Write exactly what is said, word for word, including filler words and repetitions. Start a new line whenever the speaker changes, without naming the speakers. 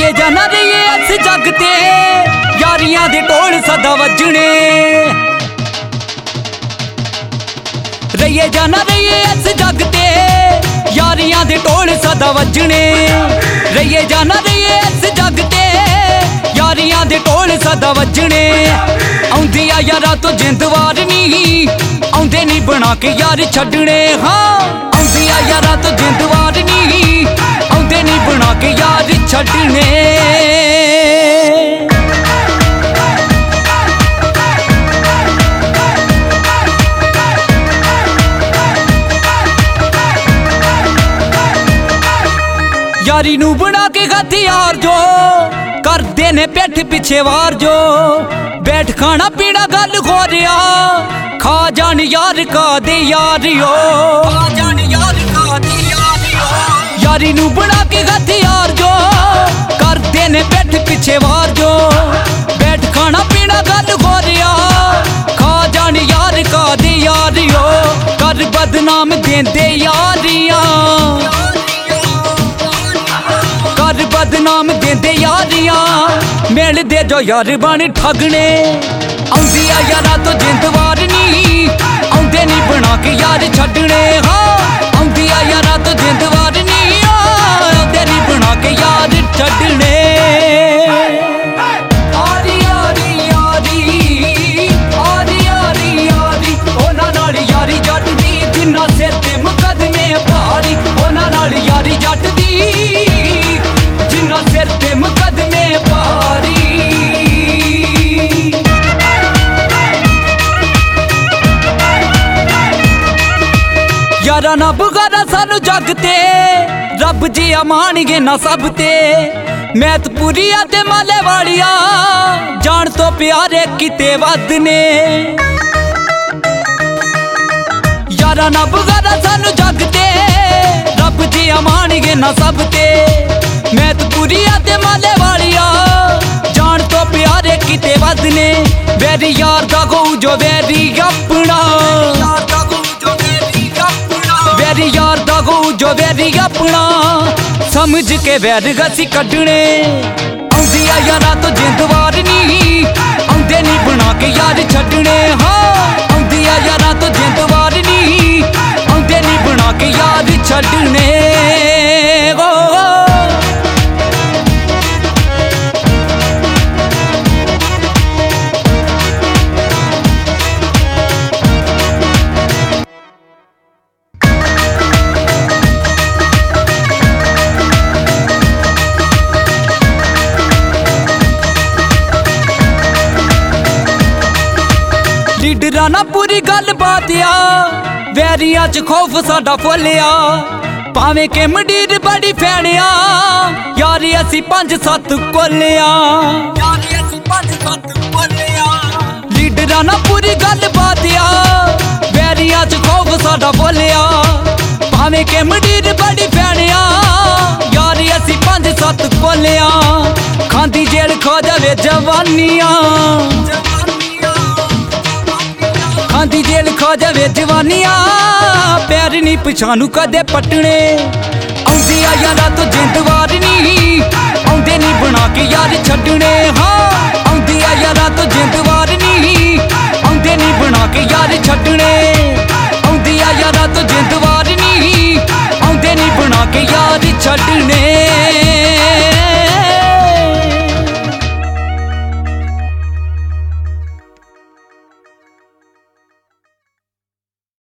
रहिए जाना रहिए इस जग ते यारियां दे ढोल सदा वजने। रहिए जाना रहिए इस जग ते यारियां दे ढोल सदा वजने। रहिए जाना रहिए इस जग ते यारियां दे ढोल सदा वजने। आउंदी आ यारा तो जिंद वारनी आउंदे नी बना के यार छड्डने। हाँ आउंदी आ यारा तो जिंद वारनी आउंदे नी बना के यार छड्डने। यारी नू बना के हथियार जो करदे ने पिठ पिछे वार जो। बैठ खाना पीना गल खो रिया खा जान यार का दे यारियो। खा जान यार का दे यारियो। यारी नू बना के हथियार जो करदे ने पिठ पिछे वार जो। बैठ खाना पीना गल खो रिया खा जान यार का दे यारियो। कर बदनाम देंदे यारियां कर बदनाम देंदे यारियां मिल दे जो यार बन ठगने। आउंदी आ यारा तो जिंद वारनी आउंदे नी बना के यार छड्डने। हाँ आउंदी आ यारा तो जिंद वारनी आउंदे नी बना के यार छड्डने। आरी आरी यारी आरी आरी यारी ओना नाल यारी जट दी जिन्ना सिर ते मुकदमे भारी। ओना नाल यारी जट दी जिन्ना सिर ते मुकदमे भारी। यारा ना बुगारा सानू जग ते रब जी अमानगे ना सब ते। मैतपुरी ते माले वालिया जान तो प्यारे किते वध ने। यारा ना बुगारा सानू जग ते रब जी अमानगे ना सब ते। मैतपुरी ते माले वालिया जान तो प्यारे किते वध ने। वैरी यार दा गो जो वैरी अपना वैरी यार दा गो जो वैरी अपना समझ के वैर गसी कड्डने। आउंदी आ यारा तो जिंद वारनी आउंदे नी बना के यार छड्डने। हाँ आउंदी आ यारा तो जिंद वारनी आउंदे नी बना के यार छड्डने। लीडरा ना पूरी गल बात आ वैरिया च खौफ साडा फुलिया। भावे के मंडीर बड़ी फैनिया यारी असी पंज सत्त कोलिया। लीडरा ना पूरी गल बात आ वैरिया च खौफ साडा फुलिया। भावे के मंडीर बड़ी फैनिया यारी असी पंज सत्त कोलिया। खांदी जेल खा जावे जवानियां खांदी जेल खा जावे जवानियां पैर नी पछानू कदे पटने। आउंदी आ यारा तो जिंद वारनी आउंदे नी बना के यार छड्डने। हाँ आउंदी आ यारा तो जिंद वारनी आउंदे नी बना के यार छड्डने। आउंदी आ यारा तो जिंद वारनी आउंदे नी बना के यार छड्डने।